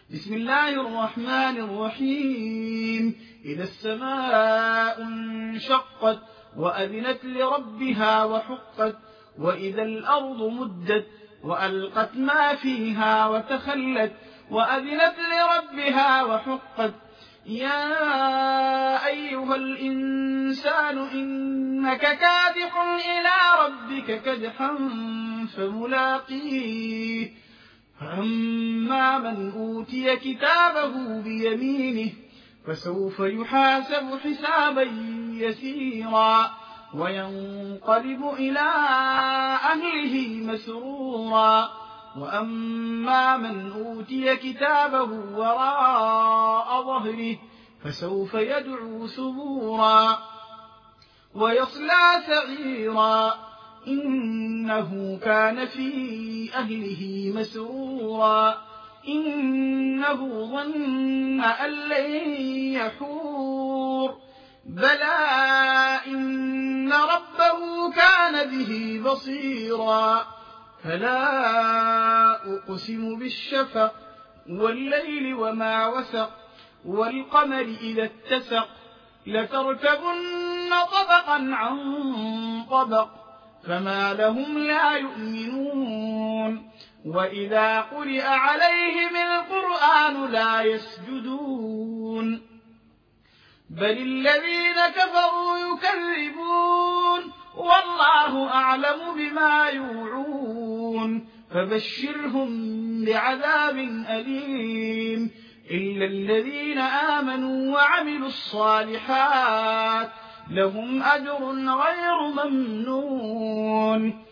بسم الله الرحمن الرحيم. إذا السماء انشقت وأذنت لربها وحقت وإذا الأرض مدت وألقت ما فيها وتخلت وأذنت لربها وحقت يا أيها الإنسان إنك كادح إلى ربك كدحا فملاقيه فأما من أوتي كتابه بيمينه فسوف يحاسب حسابا يسيرا وينقلب إلى أهله مسرورا وأما من أوتي كتابه وراء ظهره فسوف يدعو ثبورا ويصلى سعيرا إنه كان في أهله مسرورا إنه ظن أن لن يحور بلى إن ربه كان به بصيرا فلا أقسم بالشفق والليل وما وسق والقمر إذا اتسق لتركبن طبقا عن طبق فما لهم لا يؤمنون وإذا قرئ عليهم القرآن لا يسجدون بل الذين كفروا يكذبون والله أعلم بما يوعون فبشرهم بعذاب أليم إلا الذين آمنوا وعملوا الصالحات لهم أجر غير ممنون